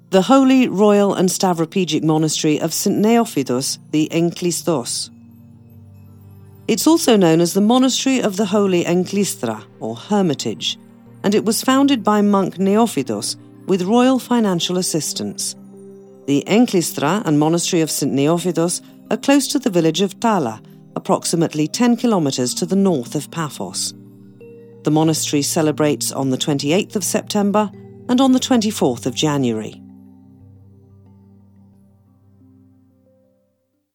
the Holy, Royal and Stavropegic Monastery of St. Neophytos the Enklistos. It's also known as the Monastery of the Holy Enklistra, or Hermitage, and it was founded by monk Neophytos with royal financial assistance. The Enklistra and Monastery of St. Neophytos are close to the village of Tala, approximately 10 kilometers to the north of Paphos. The monastery celebrates on the 28th of September and on the 24th of January.